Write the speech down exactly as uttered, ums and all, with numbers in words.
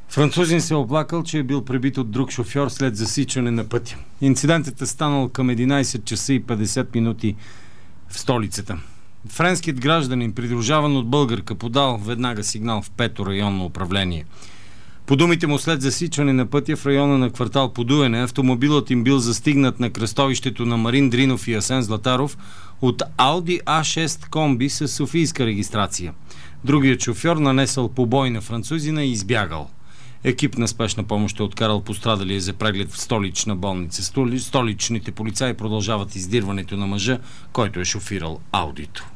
Французин се е оплакал, че е бил пребит от друг шофьор след засичане на пътя. Инцидентът е станал към единайсет часа и петдесет минути в столицата. Френският гражданин, придружаван от българка, подал веднага сигнал в пето районно управление. По думите му, след засичане на пътя в района на квартал Подуене, автомобилът им бил застигнат на кръстовището на Марин Дринов и Асен Златаров от Ауди А шест комби с софийска регистрация. Другият шофьор нанесъл побой на французина и избягал. Екип на спешна помощ е откарал пострадалия за преглед в столична болница. Столичните полицаи продължават издирването на мъжа, който е шофирал Аудито.